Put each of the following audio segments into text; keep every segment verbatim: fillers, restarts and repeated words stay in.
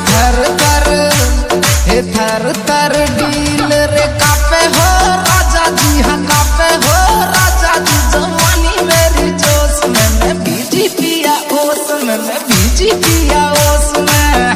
थर थर हे थर थर डील रे कापे हो राजा जी, हाँ कापे हो राजा जी। जवानी मेरी जोश में मैं भीजी पिया ओस में, मैं भीजी पिया ओस में।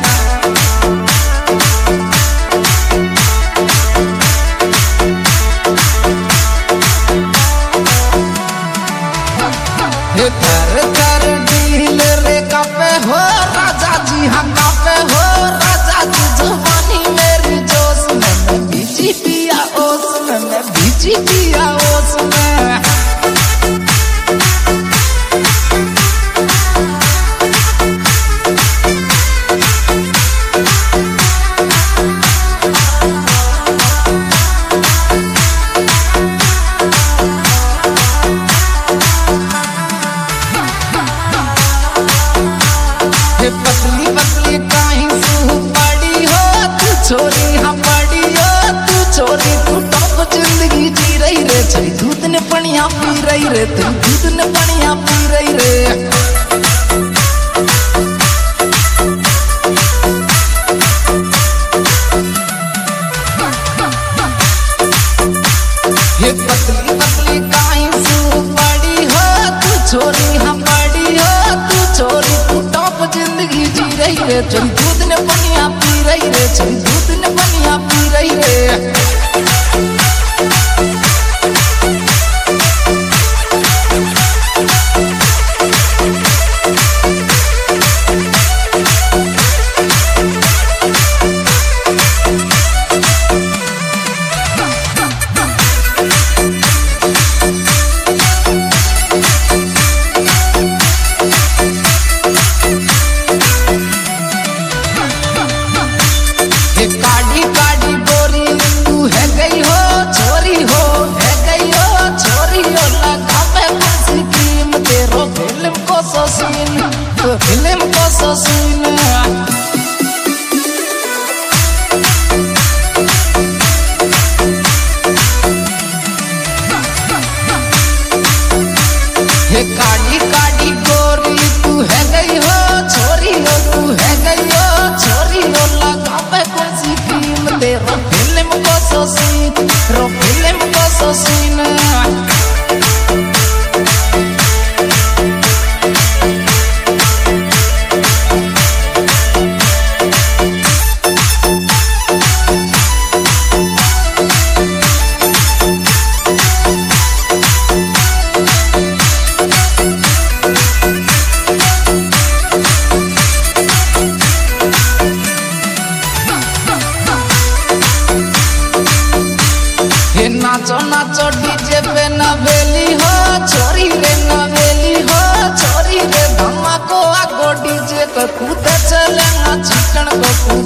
हे थर थर डील रे कापे हो राजा जी, हाँ कापे हो राजा जी। जवानी मेरी जोश में मैं भीजी पिया ओस में, मैं भीजी पिया ओस में। पतली पतली काहीं सू पड़ी हो तू छोरी, हाँ पड़ी हो तू छोरी। तू टॉप जिंदगी जी रही रे, छई दूध ने पनिया पी रही रे, तू दूध ने पनिया पी रही रे। ये पतली पतली काहीं सू पड़ी हो तू छोरी, हाँ पड़ी हो तू छोरी। तू टॉप जिंदगी जी रही रे, चल दूध ने पनिया पी रही रे, चल दूध ने पनिया पी रही रे। काड़ी काड़ी बोरी तू है गई हो छोरी हो, है गई हो छोरी हो। लगा पे कुछ क्रीम तेरो फिल्म को सो सीन, तो फिल्म को सो सीन। ये काड़ी काड़ी गोरी तू है गई हो छोरी हो, तू है गई हो छोरी हो। लगा पे कुछ क्रीम तेरो फिल्म को सो सीन, रो फिल्म को सो सीन। नाचो नाचो डीजे पे नवेली हो छोरी रे, नवेली हो छोरी रे। धमाको आगो डीजे को कूदे चले ना चिकन को।